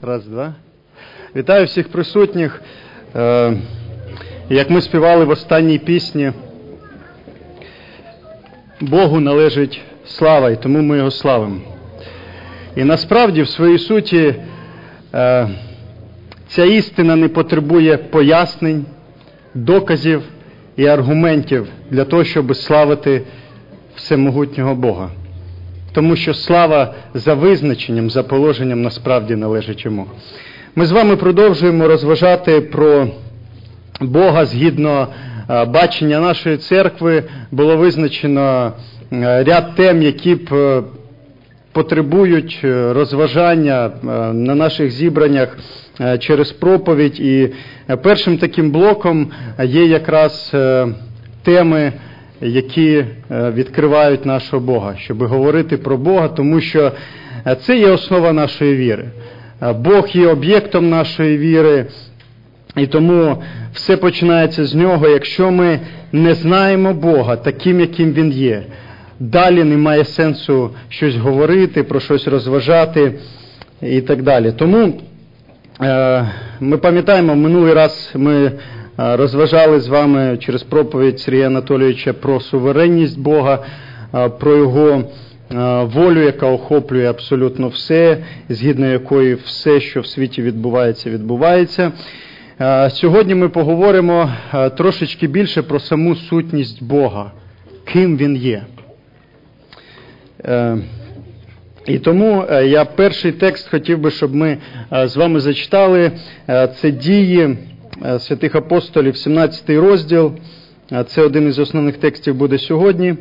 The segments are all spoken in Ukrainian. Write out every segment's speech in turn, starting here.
Раз, два. Вітаю всіх присутніх. Як ми співали в останній пісні, Богу належить слава, і тому ми Його славимо. І насправді, в своїй суті, ця істина не потребує пояснень, доказів і аргументів для того, щоб славити всемогутнього Бога. Тому що слава за визначенням, за положенням насправді належить Йому. Ми з вами продовжуємо розважати про Бога згідно бачення нашої церкви. Було визначено ряд тем, які б потребують розважання на наших зібраннях через проповідь. І першим таким блоком є якраз теми, які відкривають нашого Бога, щоб говорити про Бога, тому що це є основа нашої віри. Бог є об'єктом нашої віри, і тому все починається з Нього. Якщо ми не знаємо Бога таким, яким Він є, далі немає сенсу щось говорити, про щось розважати і так далі. Тому ми пам'ятаємо, минулий раз ми розважали з вами через проповідь Сергія Анатолійовича про суверенність Бога, про Його волю, яка охоплює абсолютно все, згідно якої все, що в світі відбувається, відбувається. Сьогодні ми поговоримо трошечки більше про саму сутність Бога, ким Він є. І тому я перший текст хотів би, щоб ми з вами зачитали. Це Дії святих апостолів, 17 розділ. Це один із основних текстів буде сьогодні.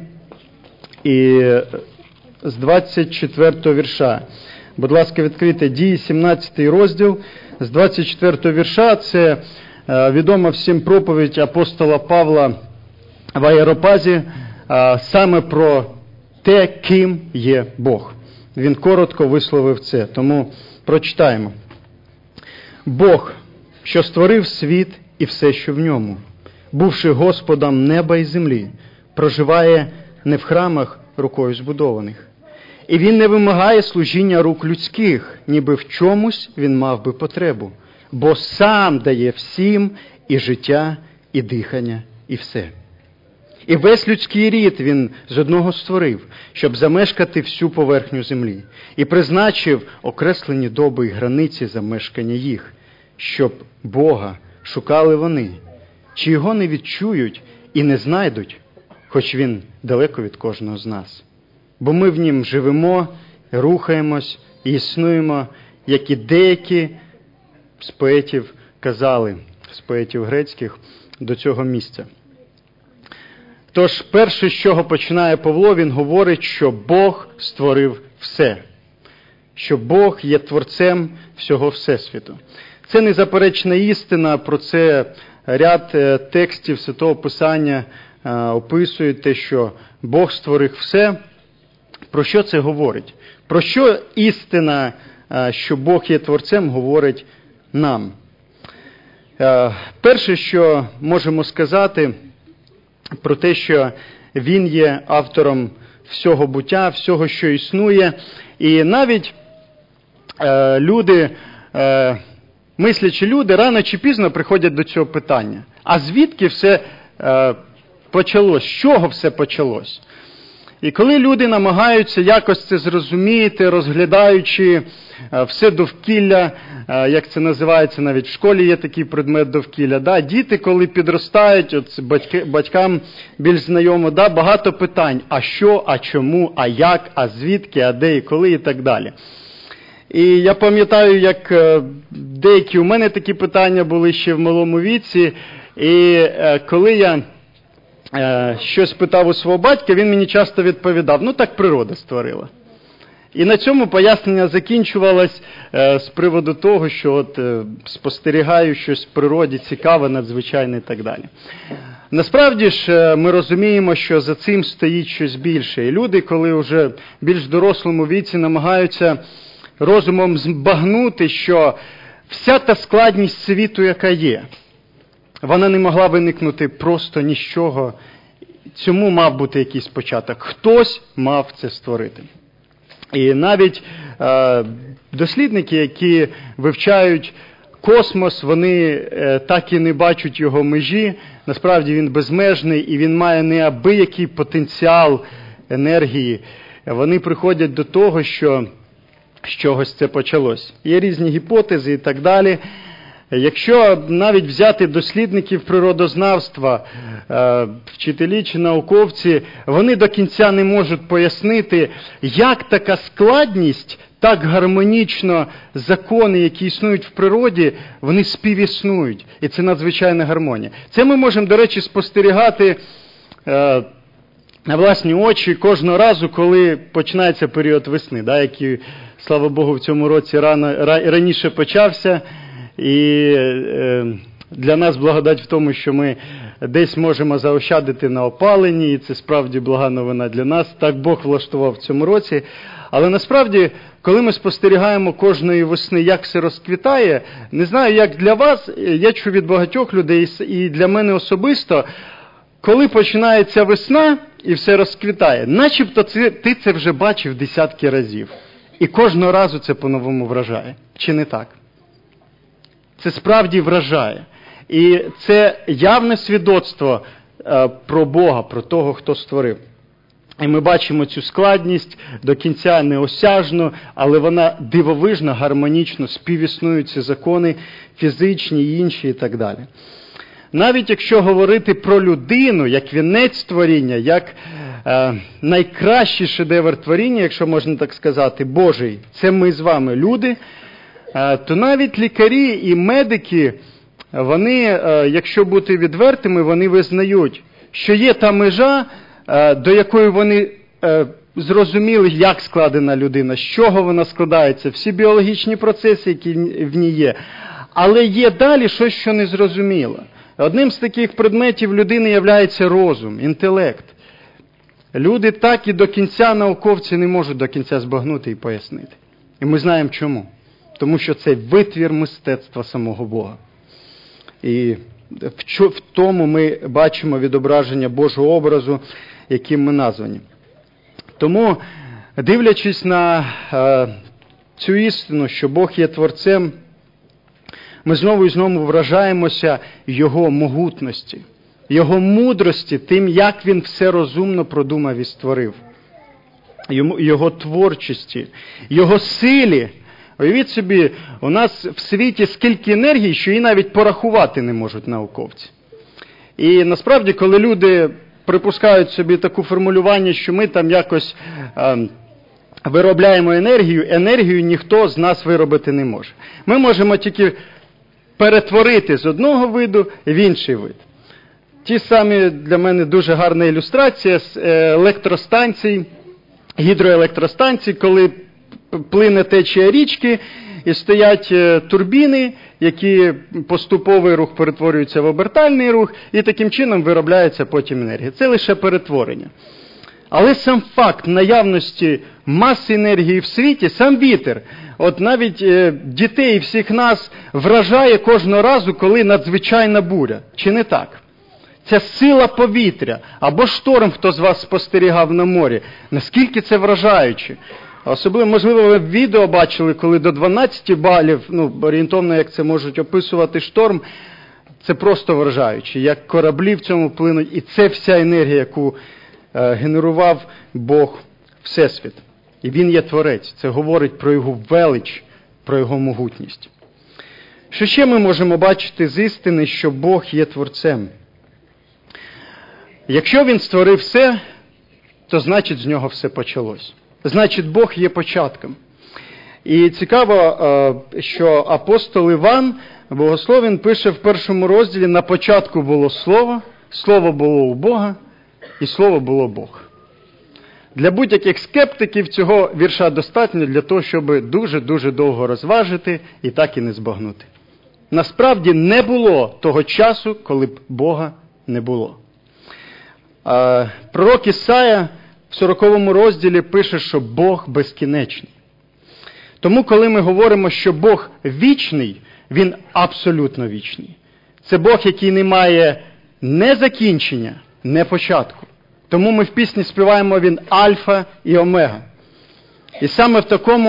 І з 24 вірша. Будь ласка, відкрийте Дії, 17 розділ. З 24 вірша це відома всім проповідь апостола Павла в Аеропазі саме про те, ким є Бог. Він коротко висловив це, тому прочитаємо. Бог, що створив світ і все, що в ньому, бувши Господом неба і землі, проживає не в храмах рукою збудованих. І Він не вимагає служіння рук людських, ніби в чомусь Він мав би потребу, бо сам дає всім і життя, і дихання, і все. І весь людський рід Він з одного створив, щоб замешкати всю поверхню землі, і призначив окреслені доби і границі замешкання їх, щоб Бога шукали вони, чи Його не відчують і не знайдуть, хоч Він далеко від кожного з нас. Бо ми в Нім живемо, рухаємось і існуємо, як і деякі з поетів казали, з поетів грецьких, до цього місця. Тож, перше, з чого починає Павло, він говорить, що Бог створив все, що Бог є творцем всього Всесвіту. Це незаперечна істина, про це ряд текстів Святого Писання описують те, що Бог створив все. Про що це говорить? Про що істина, що Бог є творцем, говорить нам? Перше, що можемо сказати, про те, що Він є автором всього буття, всього, що існує. І навіть люди, мислячі люди, рано чи пізно приходять до цього питання. А звідки все почалось? З чого все почалось? І коли люди намагаються якось це зрозуміти, розглядаючи все довкілля, як це називається, навіть в школі є такий предмет довкілля, діти, коли підростають, от батькам більш знайомо, багато питань, а що, а чому, а як, а звідки, а де і коли і так далі. І я пам'ятаю, як деякі у мене такі питання були ще в малому віці, і коли я щось питав у свого батька, він мені часто відповідав, так природа створила. І на цьому пояснення закінчувалось з приводу того, що спостерігаю щось в природі цікаве, надзвичайне і так далі. Насправді ж ми розуміємо, що за цим стоїть щось більше. І люди, коли вже в більш дорослому віці намагаються розумом збагнути, що вся та складність світу, яка є, вона не могла виникнути просто ні з чого. Цьому мав бути якийсь початок. Хтось мав це створити. І навіть Дослідники, які вивчають космос, вони так і не бачать його межі. Насправді він безмежний і він має неабиякий потенціал енергії. Вони приходять до того, що з чогось це почалось. Є різні гіпотези і так далі. Якщо навіть взяти дослідників природознавства, вчителі чи науковці, вони до кінця не можуть пояснити, як така складність, так гармонічно закони, які існують в природі, вони співіснують. І це надзвичайна гармонія. Це ми можемо, до речі, спостерігати на власні очі кожного разу, коли починається період весни, який, слава Богу, в цьому році раніше почався. І для нас благодать в тому, що ми десь можемо заощадити на опаленні, і це справді блага новина для нас. Так Бог влаштував в цьому році. Але насправді, коли ми спостерігаємо кожної весни, як все розквітає, не знаю, як для вас, я чую від багатьох людей, і для мене особисто, коли починається весна і все розквітає, начебто ти це вже бачив десятки разів. І кожного разу це по-новому вражає. Чи не так? Це справді вражає. І це явне свідоцтво про Бога, про того, хто створив. І ми бачимо цю складність до кінця неосяжну, але вона дивовижно, гармонічно співіснують ці закони, фізичні і інші і так далі. Навіть якщо говорити про людину, як вінець творіння, як найкращий шедевр творіння, якщо можна так сказати, Божий, це ми з вами, люди, то навіть лікарі і медики, вони, якщо бути відвертими, вони визнають, що є та межа, до якої вони зрозуміли, як складена людина, з чого вона складається, всі біологічні процеси, які в ній є. Але є далі щось, що не зрозуміло. Одним з таких предметів людини є розум, інтелект. Люди так і до кінця, науковці не можуть до кінця збагнути і пояснити. І ми знаємо чому. Тому що це витвір мистецтва самого Бога. І в тому ми бачимо відображення Божого образу, яким ми названі. Тому, дивлячись на цю істину, що Бог є Творцем, ми знову і знову вражаємося Його могутності, Його мудрості, тим, як Він все розумно продумав і створив. Його творчості, Його силі. Уявіть собі, у нас в світі скільки енергії, що її навіть порахувати не можуть науковці. І насправді, коли люди припускають собі таке формулювання, що ми там якось виробляємо енергію ніхто з нас виробити не може. Ми можемо тільки перетворити з одного виду в інший вид. Ті самі для мене дуже гарна ілюстрація з електростанцій, гідроелектростанцій, коли плине течія річки і стоять турбіни, які поступовий рух перетворюються в обертальний рух, і таким чином виробляється потім енергія. Це лише перетворення. Але сам факт наявності маси енергії в світі, сам вітер, от навіть дітей всіх нас вражає кожного разу, коли надзвичайна буря. Чи не так? Ця сила повітря, або шторм, хто з вас спостерігав на морі, наскільки це вражаюче. Особливо, можливо, ви відео бачили, коли до 12 балів, орієнтовно, як це можуть описувати шторм, це просто вражаюче, як кораблі в цьому плинуть, і це вся енергія, яку генерував Бог Всесвіт. І Він є Творець. Це говорить про Його велич, про Його могутність. Що ще ми можемо бачити з істини, що Бог є Творцем? Якщо Він створив все, то значить з Нього все почалось. Значить, Бог є початком. І цікаво, що апостол Іван, богослов, він пише в 1 розділі: на початку було Слово, Слово було у Бога, і Слово було Бог. Для будь-яких скептиків цього вірша достатньо для того, щоб дуже-дуже довго розважити і так і не збагнути. Насправді не було того часу, коли б Бога не було. Пророк Ісая в 40 розділі пише, що Бог безкінечний. Тому, коли ми говоримо, що Бог вічний, Він абсолютно вічний. Це Бог, який не має не закінчення, не початку. Тому ми в пісні співаємо: Він Альфа і Омега. І саме в такому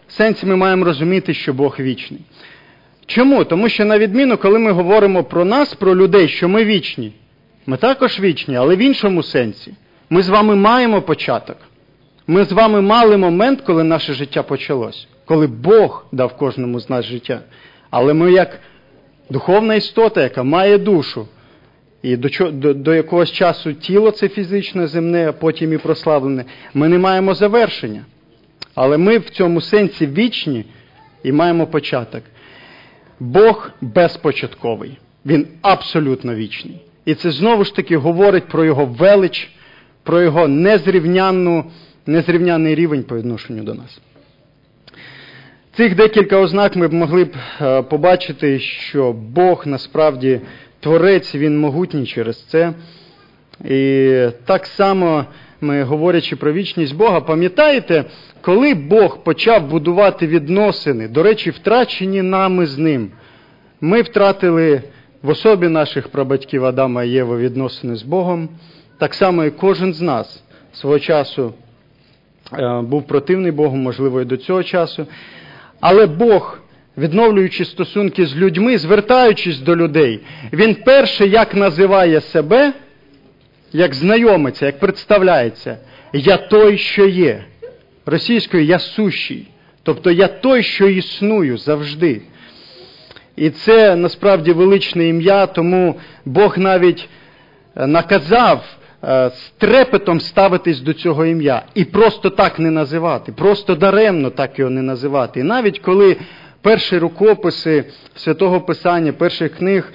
сенсі ми маємо розуміти, що Бог вічний. Чому? Тому що на відміну, коли ми говоримо про нас, про людей, що ми вічні, ми також вічні, але в іншому сенсі. Ми з вами маємо початок. Ми з вами мали момент, коли наше життя почалось, коли Бог дав кожному з нас життя. Але ми як духовна істота, яка має душу, і до якогось часу тіло це фізичне, земне, а потім і прославлене, ми не маємо завершення. Але ми в цьому сенсі вічні і маємо початок. Бог безпочатковий. Він абсолютно вічний. І це знову ж таки говорить про його велич, про його незрівнянний рівень по відношенню до нас. Цих декілька ознак ми б могли б побачити, що Бог насправді Творець, Він могутній через це. І так само ми, говорячи про вічність Бога, пам'ятаєте, коли Бог почав будувати відносини, до речі, втрачені нами з Ним, ми втратили в особі наших прабатьків Адама і Єви відносини з Богом, так само і кожен з нас свого часу був противний Богу, можливо, і до цього часу. Але Бог, відновлюючи стосунки з людьми, звертаючись до людей, Він перше, як називає себе, як знайомиться, як представляється, «Я той, що є». Російською «я сущий». Тобто «я той, що існую завжди». І це насправді величне ім'я, тому Бог навіть наказав з трепетом ставитись до цього ім'я. І просто так не називати, просто даремно так його не називати. І навіть коли перші рукописи Святого Писання, перших книг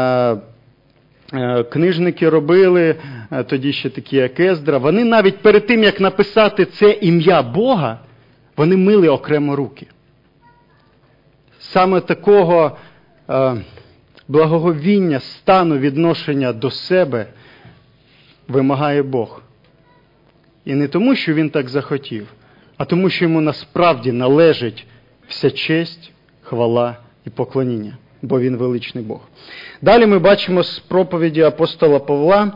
книжники робили, тоді ще такі як Ездра, вони навіть перед тим, як написати це ім'я Бога, вони мили окремо руки. Саме такого благоговіння, стану відношення до себе вимагає Бог. І не тому, що Він так захотів, а тому, що Йому насправді належить вся честь, хвала і поклоніння, бо Він величний Бог. Далі ми бачимо з проповіді апостола Павла,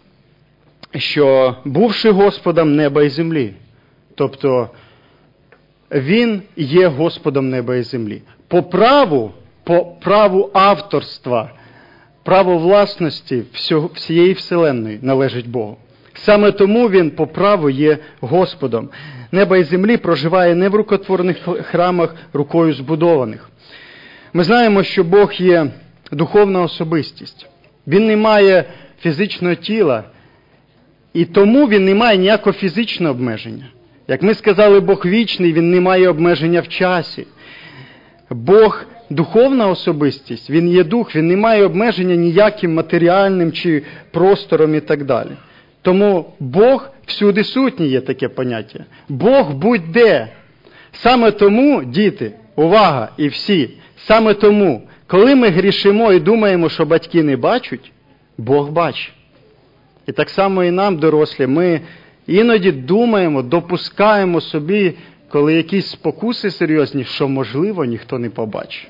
що бувши Господом неба і землі, тобто Він є Господом неба і землі. По праву авторства, право власності всієї Вселенної належить Богу. Саме тому Він по праву є Господом. Неба і землі проживає не в рукотворних храмах, рукою збудованих. Ми знаємо, що Бог є духовна особистість. Він не має фізичного тіла, і тому Він не має ніякого фізичного обмеження. Як ми сказали, Бог вічний, Він не має обмеження в часі. Бог духовна особистість, Він є дух, Він не має обмеження ніяким матеріальним чи простором і так далі. Тому Бог всюди сутній є таке поняття. Бог будь-де. Саме тому, діти, увага, і всі, саме тому, коли ми грішимо і думаємо, що батьки не бачать, Бог бачить. І так само і нам, дорослі, ми іноді думаємо, допускаємо собі, коли якісь спокуси серйозні, що, можливо, ніхто не побачить.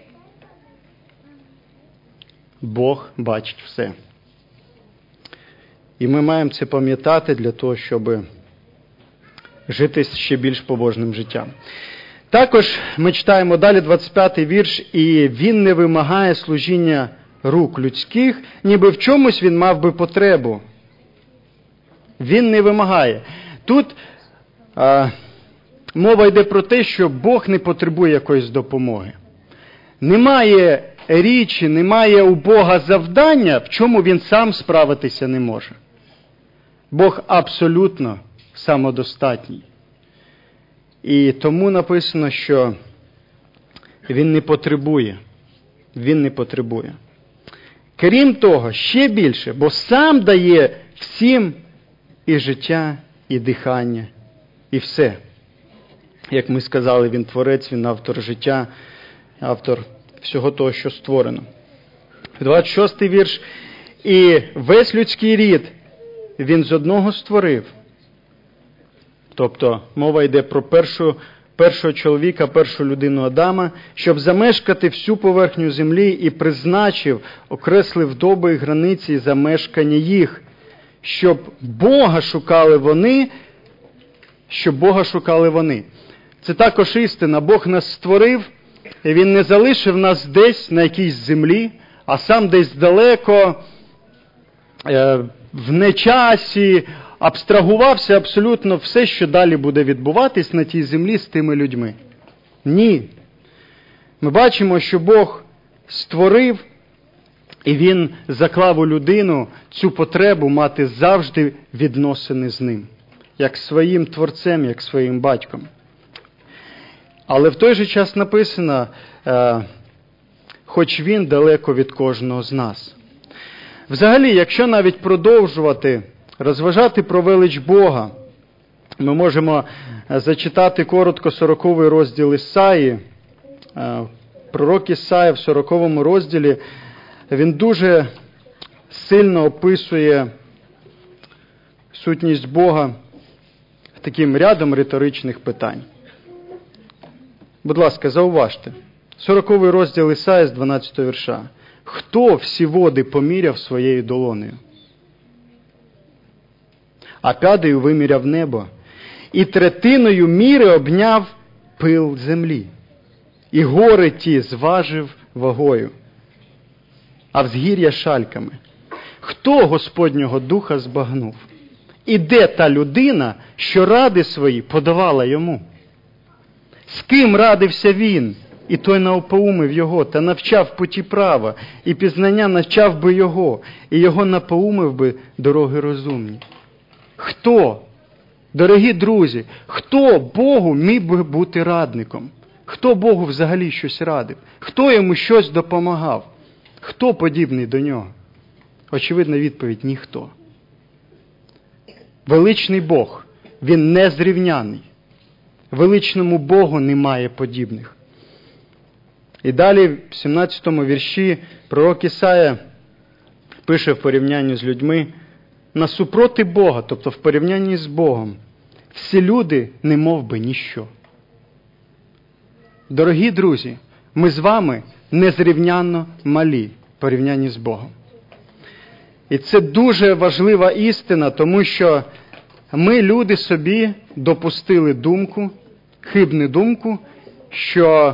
Бог бачить все. І ми маємо це пам'ятати для того, щоб жити ще більш побожним життям. Також ми читаємо далі 25-й вірш, і він не вимагає служіння рук людських, ніби в чомусь він мав би потребу. Він не вимагає. Тут мова йде про те, що Бог не потребує якоїсь допомоги. Немає річі, немає у Бога завдання, в чому він сам справитися не може. Бог абсолютно самодостатній. І тому написано, що він не потребує. Він не потребує. Крім того, ще більше, бо сам дає всім і життя, і дихання, і все. Як ми сказали, він творець, він автор життя, автор всього того, що створено. 26-й вірш. І весь людський рід він з одного створив. Тобто мова йде про першого чоловіка, першу людину Адама, щоб замешкати всю поверхню землі і призначив, окреслив доби і границі замешкання їх, щоб Бога шукали вони, Це також істина. Бог нас створив, і Він не залишив нас десь на якійсь землі, а сам десь далеко, в нечасі, абстрагувався абсолютно все, що далі буде відбуватись на тій землі з тими людьми. Ні. Ми бачимо, що Бог створив, і Він заклав у людину цю потребу мати завжди відносини з Ним, як своїм Творцем, як своїм батьком. Але в той же час написано, хоч Він далеко від кожного з нас. Взагалі, якщо навіть продовжувати розважати про велич Бога, ми можемо зачитати коротко 40-й розділ Ісаї. Пророк Ісая в 40-му розділі, він дуже сильно описує сутність Бога таким рядом риторичних питань. Будь ласка, зауважте. 40-й розділ Ісаї з 12-го вірша. «Хто всі води поміряв своєю долонею? А п'ядею виміряв небо, і третиною міри обняв пил землі, і гори ті зважив вагою, а взгір'я шальками. Хто Господнього Духа збагнув? І де та людина, що ради свої подавала йому? З ким радився він, і той напоумив його, та навчав путі права, і пізнання навчав би його, і його напоумив би дороги розумні? Хто, дорогі друзі, хто Богу міг би бути радником? Хто Богу взагалі щось радив? Хто йому щось допомагав? Хто подібний до нього? Очевидна відповідь – ніхто. Величний Бог, Він незрівняний. Величному Богу немає подібних. І далі в 17-му вірші пророк Ісая пише в порівнянні з людьми: насупроти Бога, тобто в порівнянні з Богом, всі люди не мов би ніщо. Дорогі друзі, ми з вами незрівнянно малі в порівнянні з Богом. І це дуже важлива істина, тому що ми, люди, собі допустили думку, хибну думку, що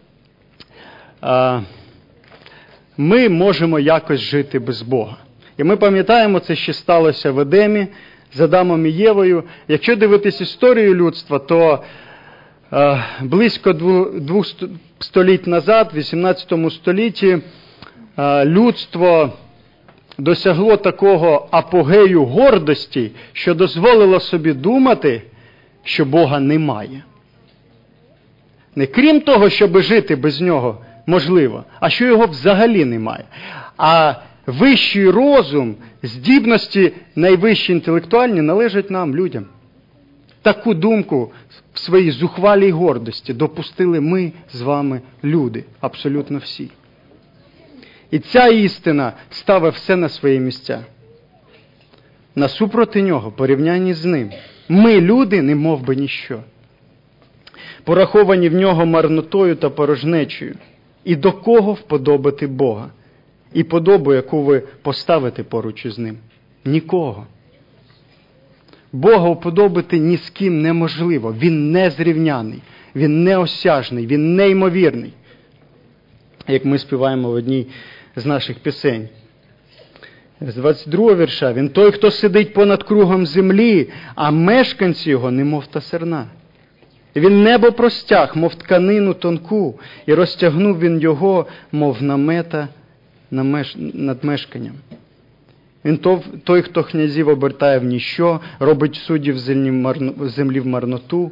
ми можемо якось жити без Бога. І ми пам'ятаємо, це ще сталося в Едемі з Адамом і Євою. Якщо дивитись історію людства, то близько 2 століть назад, в 18 столітті, людство досягло такого апогею гордості, що дозволило собі думати, що Бога немає. Не крім того, щоб жити без Нього можливо, а що Його взагалі немає. А вищий розум, здібності найвищі інтелектуальні належать нам, людям. Таку думку в своїй зухвалій гордості допустили ми з вами, люди, абсолютно всі. І ця істина ставить все на свої місця. Насупроти Нього, в порівнянні з Ним, ми, люди, не мов би ніщо. Пораховані в Нього марнотою та порожнечею. І до кого вподобати Бога? І подобу, яку ви поставите поруч із Ним? Нікого. Бога уподобати ні з ким неможливо. Він незрівняний, Він неосяжний, Він неймовірний. Як ми співаємо в одній з наших пісень. З 22-го вірша. Він той, хто сидить понад кругом землі, а мешканці його немов та серна. Він небо простяг, мов тканину тонку, і розтягнув він його, мов намета над мешканням. Він той, хто князів обертає в ніщо, робить суддів землі в марноту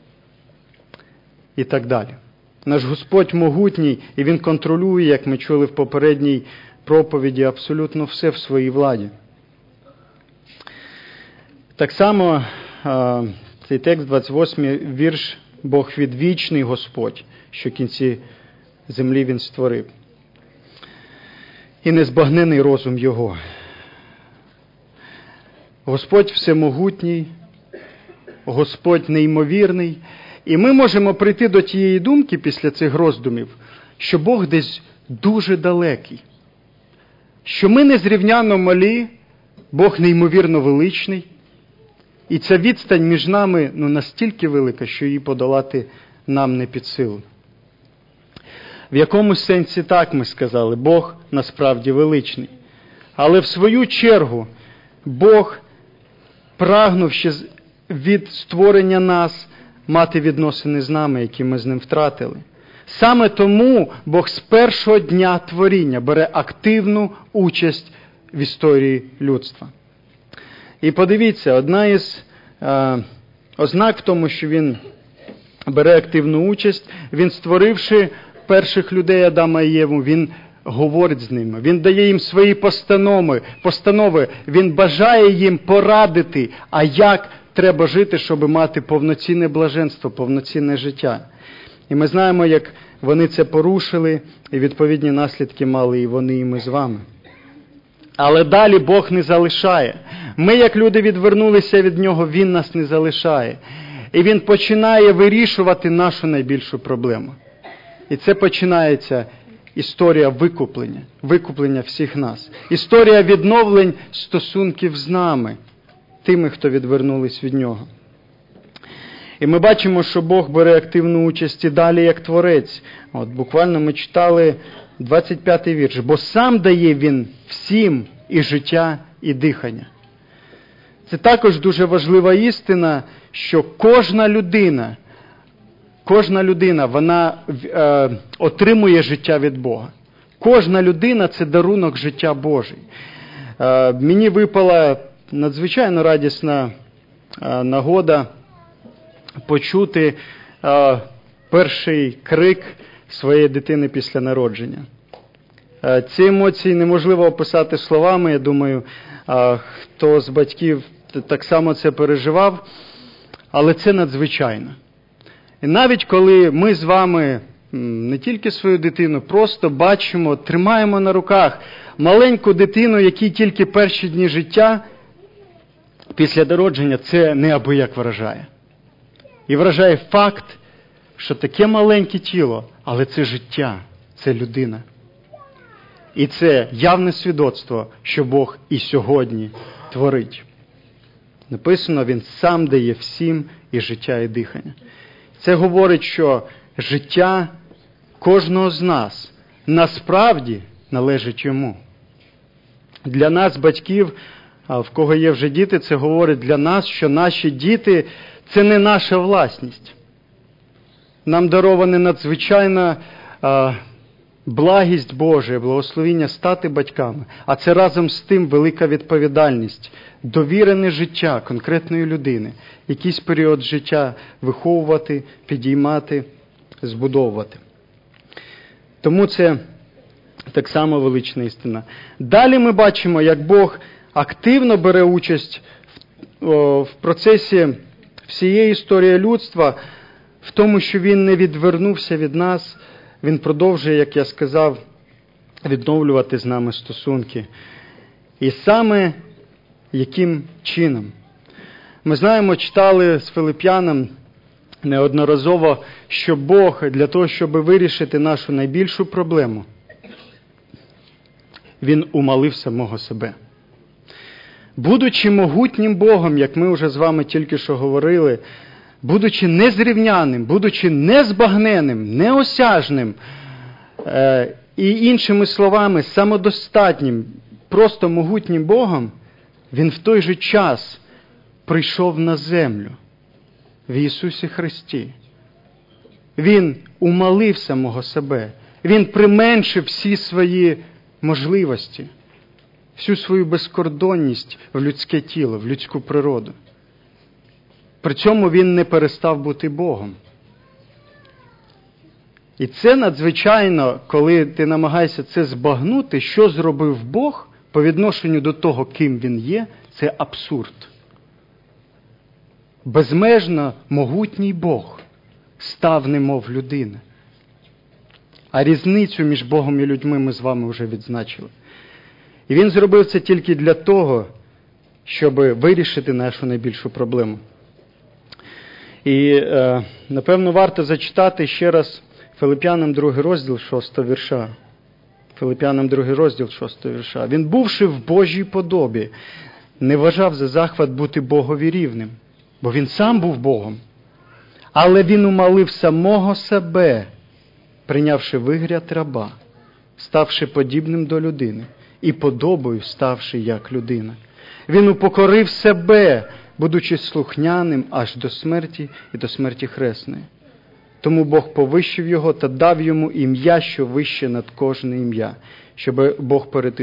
і так далі. Наш Господь могутній, і Він контролює, як ми чули в попередній проповіді, абсолютно все в своїй владі. Так само цей текст, 28-й вірш, Бог відвічний Господь, що в кінці землі Він створив. І незбагнений розум Його. Господь всемогутній, Господь неймовірний. І ми можемо прийти до тієї думки після цих роздумів, що Бог десь дуже далекий. Що ми незрівняно малі, Бог неймовірно величний. І ця відстань між нами настільки велика, що її подолати нам не під силу. В якомусь сенсі так ми сказали, Бог насправді величний. Але в свою чергу Бог прагнув ще від створення нас мати відносини з нами, які ми з ним втратили. Саме тому Бог з першого дня творіння бере активну участь в історії людства. І подивіться, одна із ознак в тому, що він бере активну участь, він, створивши перших людей Адама і Єву, він говорить з ними, він дає їм свої постанови, він бажає їм порадити, а як треба жити, щоб мати повноцінне блаженство, повноцінне життя. І ми знаємо, як вони це порушили, і відповідні наслідки мали і вони, і ми з вами. Але далі Бог не залишає. Ми, як люди, відвернулися від Нього, Він нас не залишає. І Він починає вирішувати нашу найбільшу проблему. І це починається історія викуплення всіх нас. Історія відновлень стосунків з нами, тими, хто відвернулись від Нього. І ми бачимо, що Бог бере активну участь і далі як Творець. Буквально ми читали 25-й вірш. «Бо сам дає Він всім і життя, і дихання». Це також дуже важлива істина, що кожна людина, вона отримує життя від Бога. Кожна людина – це дарунок життя Божий. Мені випала надзвичайно радісна нагода почути перший крик своєї дитини після народження. Ці емоції неможливо описати словами, я думаю, хто з батьків так само це переживав, але це надзвичайно. І навіть коли ми з вами не тільки свою дитину, просто бачимо, тримаємо на руках маленьку дитину, якій тільки перші дні життя після народження, це неабияк вражає. І вражає факт, що таке маленьке тіло, але це життя, це людина. І це явне свідоцтво, що Бог і сьогодні творить. Написано, Він сам дає всім і життя, і дихання. Це говорить, що життя кожного з нас насправді належить Йому. Для нас, батьків, в кого є вже діти, це говорить для нас, що наші діти – це не наша власність. Нам дарована надзвичайна благість Божа, благословіння стати батьками, а це разом з тим велика відповідальність, довірене життя конкретної людини, якийсь період життя виховувати, підіймати, збудовувати. Тому це так само велична істина. Далі ми бачимо, як Бог активно бере участь в процесі всієї історії людства, в тому, що Він не відвернувся від нас, Він продовжує, як я сказав, відновлювати з нами стосунки. І саме яким чином? Ми знаємо, читали з Филип'янам неодноразово, що Бог для того, щоб вирішити нашу найбільшу проблему, Він умалив самого себе. Будучи могутнім Богом, як ми вже з вами тільки що говорили, будучи незрівняним, будучи незбагненним, неосяжним, і іншими словами, самодостатнім, просто могутнім Богом, Він в той же час прийшов на землю в Ісусі Христі. Він умалив самого себе. Він применшив всі свої можливості, всю свою безкордонність в людське тіло, в людську природу. При цьому Він не перестав бути Богом. І це надзвичайно, коли ти намагаєшся це збагнути, що зробив Бог по відношенню до того, ким Він є, це абсурд. Безмежно могутній Бог став немов людина. А різницю між Богом і людьми ми з вами вже відзначили. І Він зробив це тільки для того, щоб вирішити нашу найбільшу проблему. І, напевно, варто зачитати ще раз Филип'янам 2 розділ 6 вірша. Филип'янам 2 розділ 6 вірша. «Він, бувши в Божій подобі, не вважав за захват бути Богові рівним, бо він сам був Богом. Але він умалив самого себе, прийнявши вигляд раба, ставши подібним до людини і подобою ставши як людина. Він упокорив себе, будучи слухняним аж до смерті і до смерті хресної. Тому Бог повищив його та дав йому ім'я, що вище над кожне ім'я, щоб Бог перед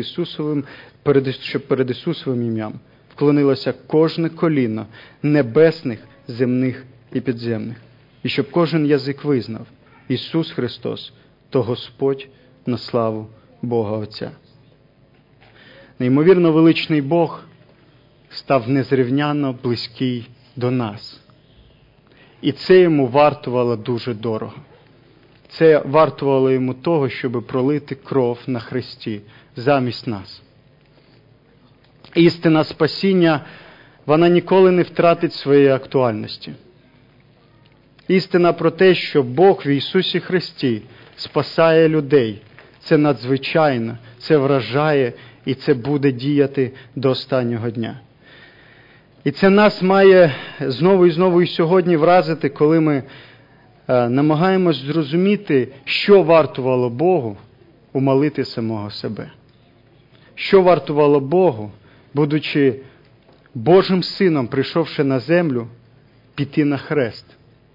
Ісусовим ім'ям вклонилося кожне коліно небесних, земних і підземних. І щоб кожен язик визнав: Ісус Христос – то Господь на славу Бога Отця. Неймовірно величний Бог став незрівняно близький до нас. І це йому вартувало дуже дорого. Це вартувало йому того, щоб пролити кров на хресті замість нас. Істина спасіння, вона ніколи не втратить своєї актуальності. Істина про те, що Бог в Ісусі Христі спасає людей, це надзвичайно, це вражає і це буде діяти до останнього дня. І це нас має знову і знову і сьогодні вразити, коли ми намагаємось зрозуміти, що вартувало Богу умалити самого себе. Що вартувало Богу, будучи Божим Сином, прийшовши на землю, піти на хрест.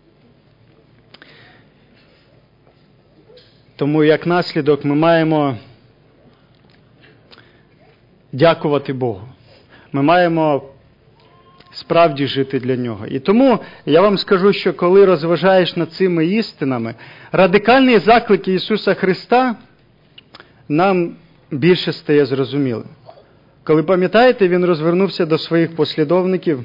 Тому, як наслідок, ми маємо дякувати Богу. Ми маємо справді жити для Нього. І тому я вам скажу, що коли розважаєш над цими істинами, радикальний заклик Ісуса Христа нам більше стає зрозумілим. Коли, пам'ятаєте, Він розвернувся до своїх послідовників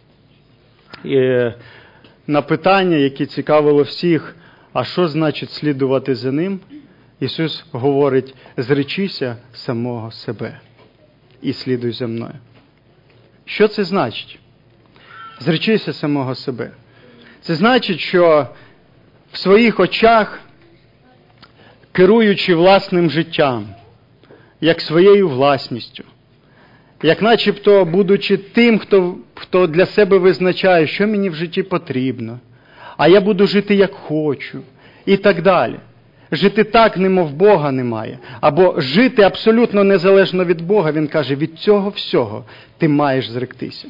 на питання, які цікавило всіх: а що значить слідувати за Ним? Ісус говорить: зречися самого себе і слідуй за мною. Що це значить? Зречися самого себе. Це значить, що в своїх очах, керуючи власним життям, як своєю власністю, як начебто будучи тим, хто для себе визначає, що мені в житті потрібно, а я буду жити як хочу, і так далі. Жити так, немов Бога немає. Або жити абсолютно незалежно від Бога. Він каже: від цього всього ти маєш зректися.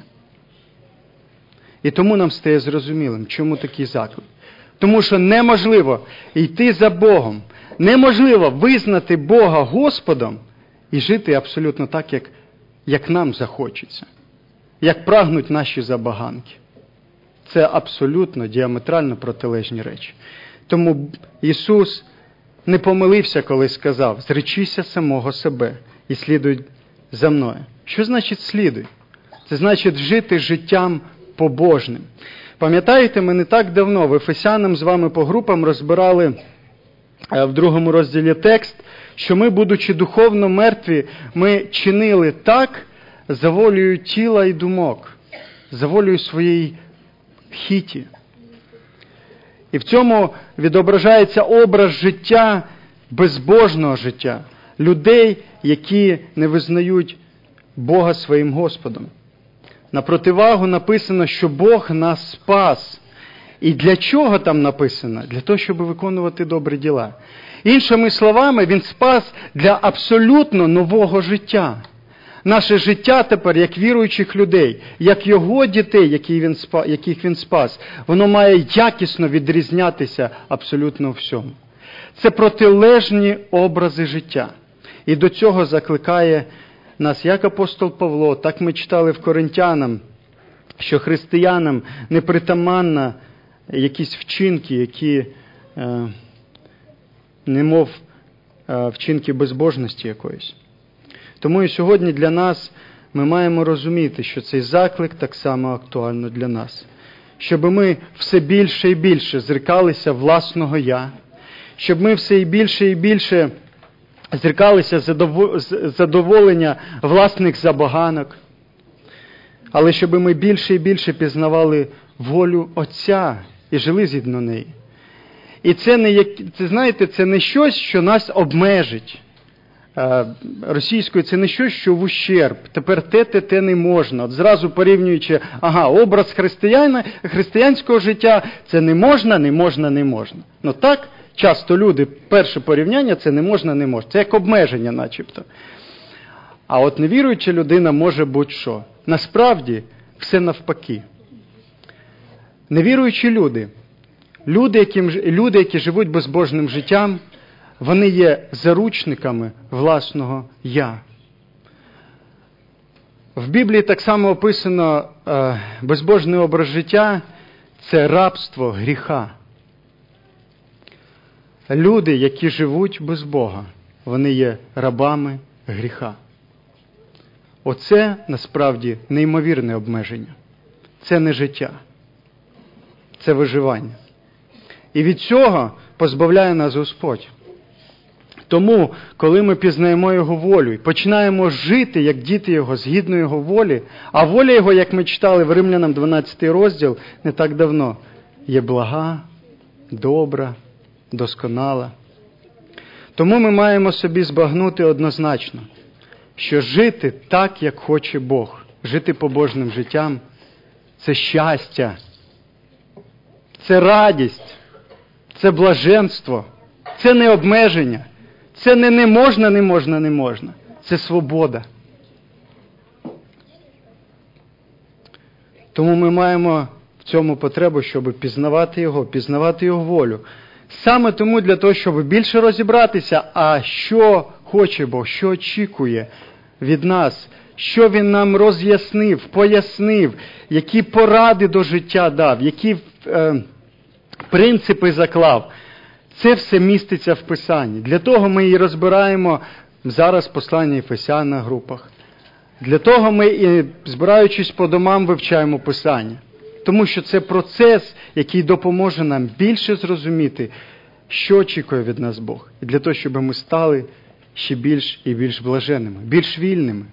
І тому нам стає зрозумілим, чому такий заклик. Тому що неможливо йти за Богом, неможливо визнати Бога Господом і жити абсолютно так, як нам захочеться, як прагнуть наші забаганки. Це абсолютно діаметрально протилежні речі. Тому Ісус не помилився, коли сказав: зречися самого себе і слідуй за мною. Що значить слідуй? Це значить жити життям побожним. Пам'ятаєте, ми не так давно в Ефесянам з вами по групам розбирали в 2 розділі текст, що ми, будучи духовно мертві, ми чинили так за волею тіла і думок, за волею своєї хіті. І в цьому відображається образ життя, безбожного життя, людей, які не визнають Бога своїм Господом. На противагу написано, що Бог нас спас. І для чого там написано? Для того, щоб виконувати добрі діла. Іншими словами, Він спас для абсолютно нового життя. Наше життя тепер, як віруючих людей, як Його дітей, яких Він спас, воно має якісно відрізнятися абсолютно у всьому. Це протилежні образи життя. І до цього закликає нас як апостол Павло, так ми читали в Коринтянам, що християнам непритаманно якісь вчинки, які немов вчинки безбожності якоїсь. Тому і сьогодні для нас ми маємо розуміти, що цей заклик так само актуально для нас. Щоб ми все більше і більше зрікалися власного «я», щоб ми все і більше зрікалися задоволення власних забаганок, але щоб ми більше і більше пізнавали волю Отця і жили згідно неї. І це не щось, що нас обмежить, російською, це не щось, що в ущерб. Тепер те не можна. От зразу порівнюючи, образ християнського життя, це не можна. Ну так, часто люди, перше порівняння, це не можна. Це як обмеження начебто. А от невіруюча людина може будь-що. Насправді, все навпаки. Невіруючі люди, які живуть безбожним життям, вони є заручниками власного «я». В Біблії так само описано безбожний образ життя – це рабство гріха. Люди, які живуть без Бога, вони є рабами гріха. Оце, насправді, неймовірне обмеження. Це не життя. Це виживання. І від цього позбавляє нас Господь. Тому, коли ми пізнаємо Його волю і починаємо жити, як діти Його, згідно Його волі, а воля Його, як ми читали в Римлянам 12 розділ не так давно, є блага, добра, досконала. Тому ми маємо собі збагнути однозначно, що жити так, як хоче Бог, жити побожним життям – це щастя, це радість, це блаженство, це не обмеження, це не можна, це свобода. Тому ми маємо в цьому потребу, щоб пізнавати Його волю. Саме тому для того, щоб більше розібратися, а що хоче Бог, що очікує від нас, що Він нам роз'яснив, пояснив, які поради до життя дав, які принципи заклав. Це все міститься в Писанні. Для того ми і розбираємо зараз послання Ефесян на групах. Для того ми і, збираючись по домам, вивчаємо Писання. Тому що це процес, який допоможе нам більше зрозуміти, що очікує від нас Бог. І для того, щоб ми стали ще більш і більш блаженними, більш вільними.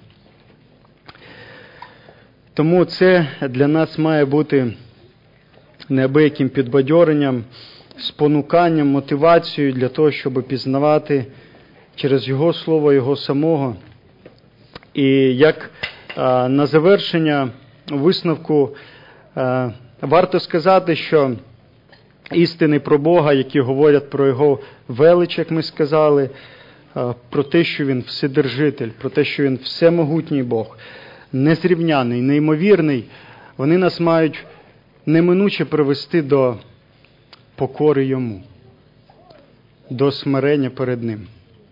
Тому це для нас має бути неабияким підбадьоренням, спонуканням, мотивацією для того, щоб пізнавати через Його Слово, Його самого. І як на завершення висновку варто сказати, що істини про Бога, які говорять про Його велич, як ми сказали, про те, що Він вседержитель, про те, що Він всемогутній Бог, незрівняний, неймовірний, вони нас мають неминуче привести до покори Йому, до смирення перед Ним.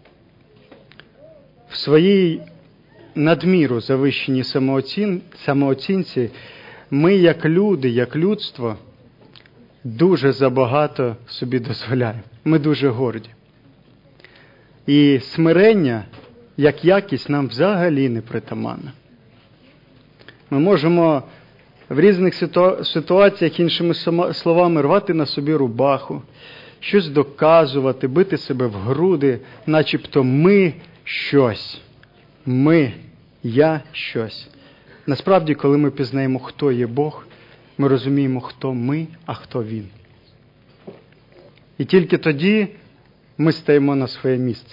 В своїй надміру завищеній самооцінці ми, як люди, як людство, дуже забагато собі дозволяємо. Ми дуже горді. І смирення, як якість, нам взагалі не притаманна. Ми можемо в різних ситуаціях, іншими словами, рвати на собі рубаху, щось доказувати, бити себе в груди, начебто ми щось. Я щось. Насправді, коли ми пізнаємо, хто є Бог, ми розуміємо, хто ми, а хто Він. І тільки тоді ми стаємо на своє місце.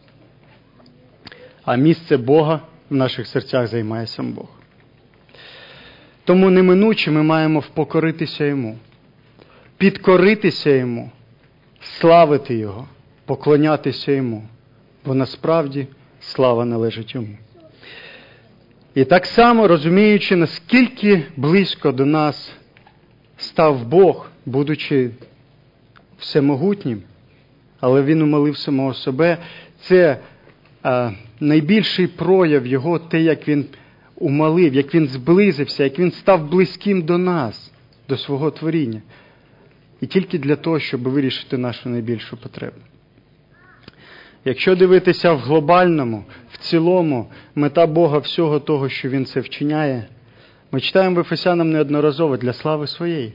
А місце Бога в наших серцях займає сам Бог. Тому неминуче ми маємо впокоритися Йому, підкоритися Йому, славити Його, поклонятися Йому, бо насправді слава належить Йому. І так само, розуміючи, наскільки близько до нас став Бог, будучи всемогутнім, але Він умалив самого себе, це найбільший прояв Його, те, як Він умалив, як Він зблизився, як Він став близьким до нас, до свого творіння. І тільки для того, щоб вирішити нашу найбільшу потребу. Якщо дивитися в глобальному, в цілому, мета Бога всього того, що Він це вчиняє, ми читаємо в Ефесянам неодноразово для слави своєї.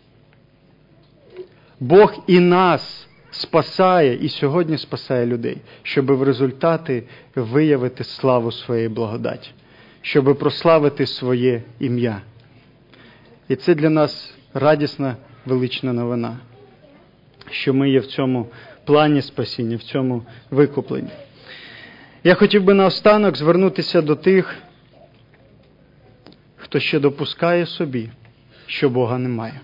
Бог і нас спасає, і сьогодні спасає людей, щоб в результаті виявити славу своєї благодаті, щоб прославити своє ім'я. І це для нас радісна, велична новина, що ми є в цьому плані спасіння, в цьому викупленні. Я хотів би наостанок звернутися до тих, хто ще допускає собі, що Бога немає.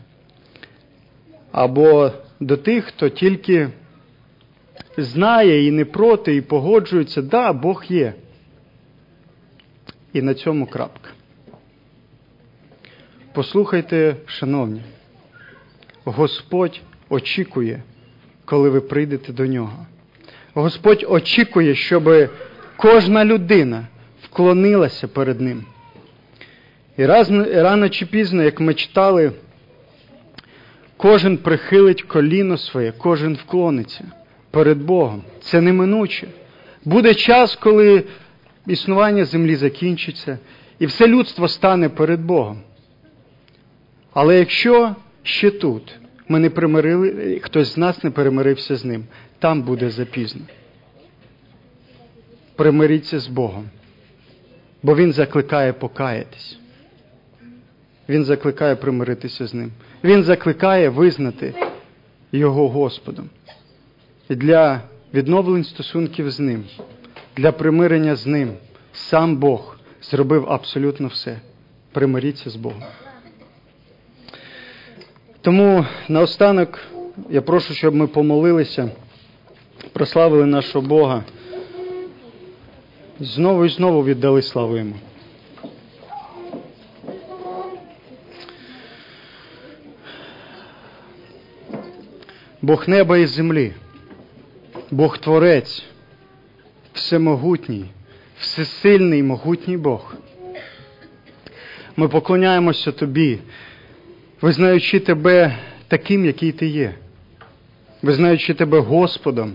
Або до тих, хто тільки знає і не проти, і погоджується, да, Бог є. І на цьому крапка. Послухайте, шановні, Господь очікує, коли ви прийдете до Нього. Господь очікує, щоб кожна людина вклонилася перед Ним. І рано чи пізно, як ми читали, кожен прихилить коліно своє, кожен вклониться перед Богом. Це неминуче. Буде час, коли існування землі закінчиться, і все людство стане перед Богом. Але якщо ще тут ми не примирили, хтось з нас не перемирився з Ним, там буде запізно. Примиріться з Богом, бо Він закликає покаятись. Він закликає примиритися з Ним. Він закликає визнати Його Господом. І для відновлень стосунків з Ним, для примирення з Ним, сам Бог зробив абсолютно все. Примиріться з Богом. Тому наостанок я прошу, щоб ми помолилися, прославили нашого Бога, знову і знову віддали славу Йому. Бог неба і землі, Бог Творець, всемогутній, всесильний, могутній Бог. Ми поклоняємося Тобі, визнаючи Тебе таким, який Ти є, визнаючи Тебе Господом.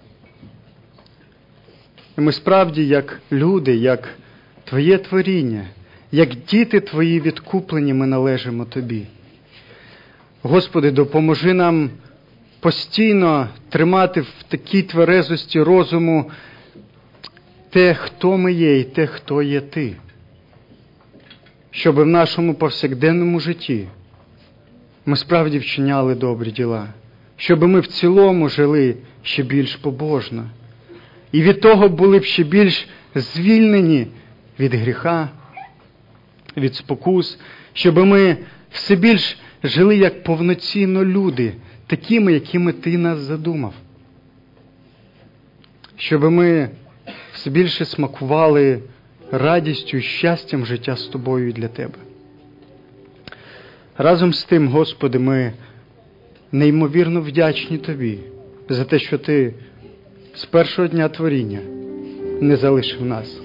І ми справді, як люди, як Твоє творіння, як діти Твої відкуплені, ми належимо Тобі. Господи, допоможи нам постійно тримати в такій тверезості розуму те, хто ми є, і те, хто є Ти. Щоб в нашому повсякденному житті ми справді вчиняли добрі діла. Щоб ми в цілому жили ще більш побожно. І від того були б ще більш звільнені від гріха, від спокус. Щоб ми все більш жили як повноцінно люди, такими, якими Ти нас задумав. Щоб ми все більше смакували радістю і щастям життя з Тобою і для Тебе. Разом з тим, Господи, ми неймовірно вдячні Тобі за те, що Ти з першого дня творіння не залишив нас.